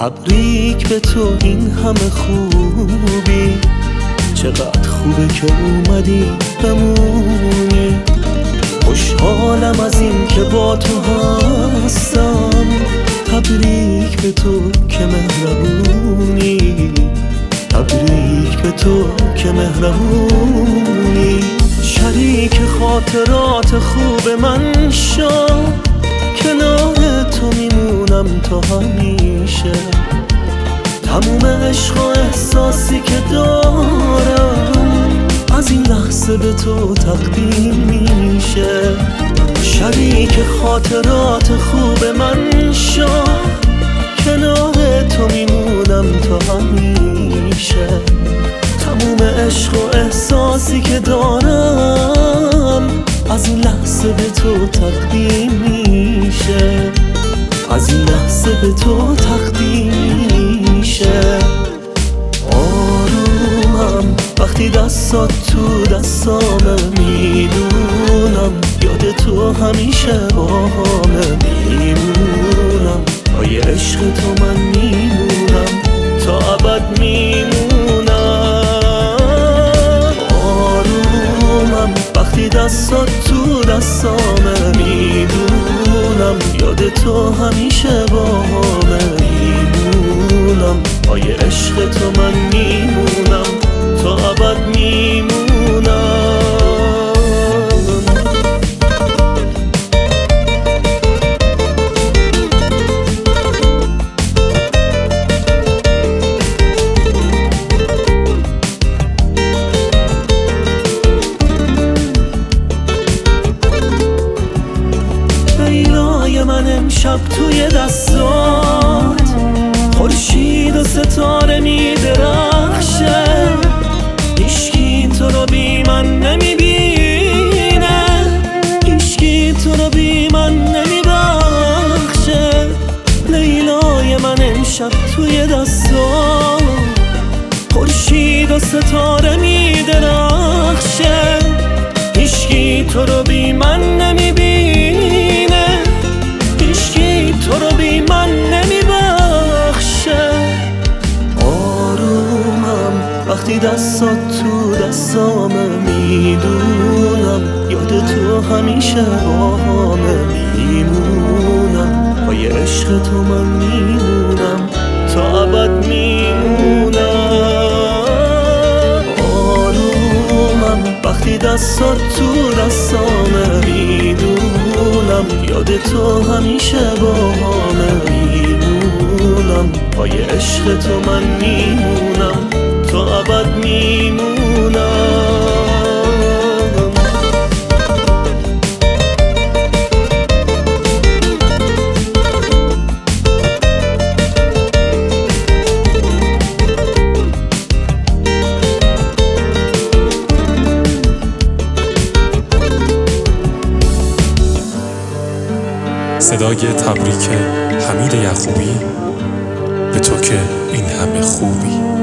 تبریک به تو این همه خوبی، چقدر خوبه که اومدی بمونی. خوشحالم از این که با تو هستم، تبریک به تو که مهربونی، تبریک به تو که مهربونی. شریک خاطرات خوب من شو، کنار تو میمونم تا همیشه. تموم عشق و احساسی که دارم از این لحظه به تو تقدیم میشه. شریک خاطرات خوب من شو، کنار تو میمونم تا همیشه. تموم عشق و احساسی که دارم از این لحظه به تو تقدیم میشه، از این لحظه به تو تقدیم میشه. آرومم وقتی دستات تو دستامه، میدونم یاد تو همیشه باهامه. میمونم پای عشق تو من میمونم، تا ابد میمونم. آرومم وقتی دستات تو دستامه، میدونم یاد تو همیشه باهامه. میمونم پای عشق تو من میمونم، تا ابد میمونم. لیلای من امشب توی دستات، خورشید و ستاره میدرخشه. هیچکی تو رو بی من نمیبینه، هیچکی تو رو بی من نمیبخشه. لیلای من امشب توی دستات، خورشید و ستاره میدرخشه. هیچکی تو رو بی من نمیبینه، هیچکی تو رو بی من نمیبخشه. آرومم وقتی دستات تو دستامه، میدونم یاد تو همیشه باهامه. میمونم پای عشق تو من میمونم، تا ابد میمونم. آرومم وقتی دستات تو دستامه، میدونم یاد تو همیشه باهامه. میمونم پای عشق تو من میمونم، تا ابد میمونم. صدای تبریک حمید یعقوبی، به تو که این همه خوبی.